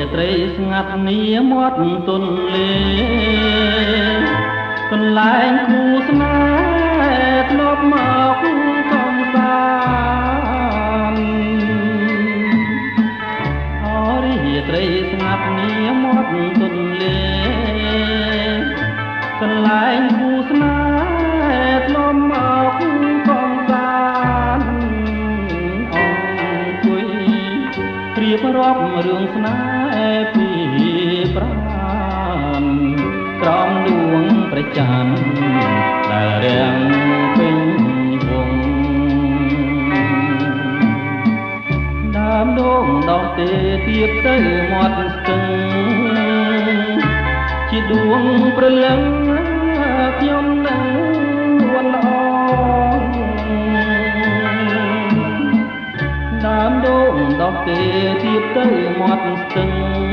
ត្រីស្ងាត់នេះមាត់ទន្លេកន្លែងគូស្នេហ៍ធ្លាប់មកកំសាន្តអរិយត្រីស្ងាត់នេះមាត់ទន្លេកន្លែងគូស្នេហ៍ធ្លាប់មកកំសាន្តអង្គុយរៀបរាប់រឿងស្នេហ៍ពីប្រាណក្រោមដួងព្រះច័ន្ទដែលរាំងពេញវងដើមដងដកទេទៀបទៅមាត់ស្ទឹងជាដួងព្រលឹងខ្ញុំនឹងវល់ល្អដើមដងដកទេទៀបទៅមាត់ស្ទឹង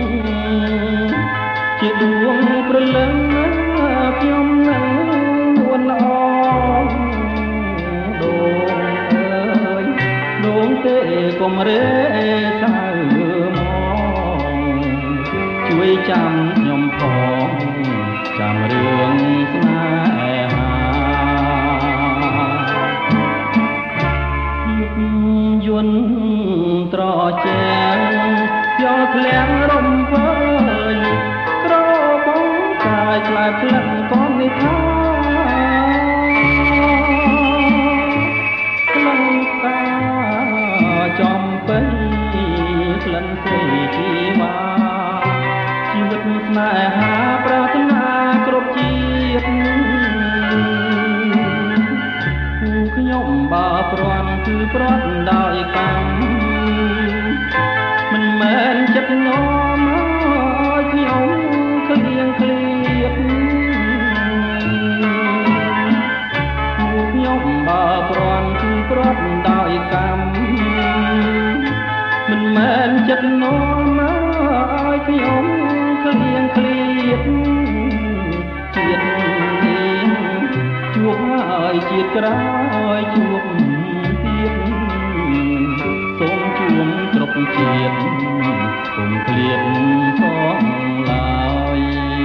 ជាដួងព្រលឹងខ្ញុំនឹងវល់ល្អដងអើយដងទេកុំរេសៅមកជួយចាំខ្ញុំផងចាំរឿងស្នេហាយន្តត្រជាងយកធ្លាក់រំភើយក្របងកាយខ្លាចផ្លឹងកននិថាផ្លឹងកាចំពេញក្លិនស្រីជីវ៉ាជីវិតស្នេហាប្រាថ្នាគ្រប់ជាតិគូខ្ញុំបើព្រាន់គឺព្រាត់ដោយកម្មមិនមែនចិត្តនាំឲ្យខ្ញុំក្លៀងក្លៀតគូខ្ញុំបើព្រាន់គឺព្រាត់ដោយកម្មមិនមែនចិត្តនាំឲ្យខ្ញុំក្លៀងក្លៀតជាតិនេះជួបហើយជាតិក្រោយជួបទៀតសូមជួមគ្រប់ជាតិកុំឃ្លាតសងឡើយ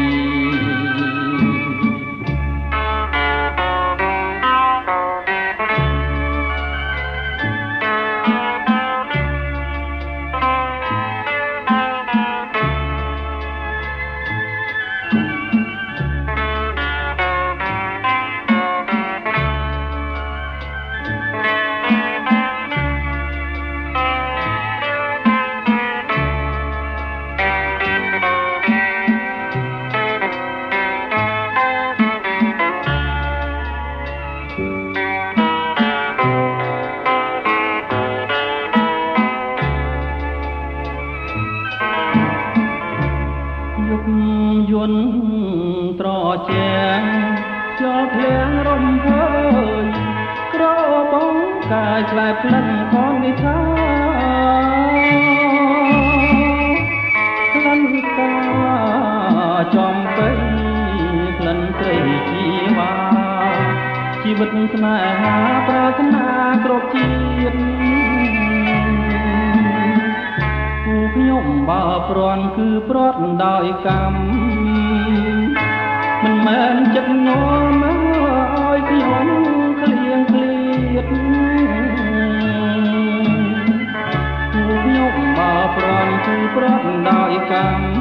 យន្តត្រជាងចូលភ្លៀងរំភើយក្របងកាយឆ្លែផ្លិនខននិថាក្លិនកាចំពេញក្លិនស្រីជីវ៉ាជីវិតស្នេហាប្រាថ្នាគ្រប់ជាតិខ្ញុំបើព្រាន់គឺព្រាត់ដោយកម្មមិនមែនចិត្តនាំឲ្យខ្ញុំក្លៀងក្លៀតខ្ញុំបើព្រាន់គឺព្រាត់ដោយកម្ម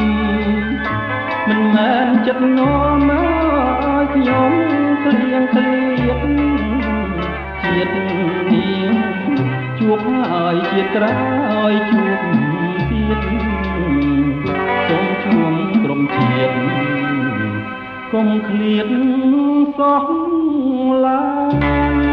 មិនមែនចិត្តនាំឲ្យខ្ញុំក្លៀងក្លៀតជាតិនេះជួបហើយជាតិក្រោយជួបទៀតសូមជួមក្រុមជាតិកុំឃ្លាតសោះឡើយ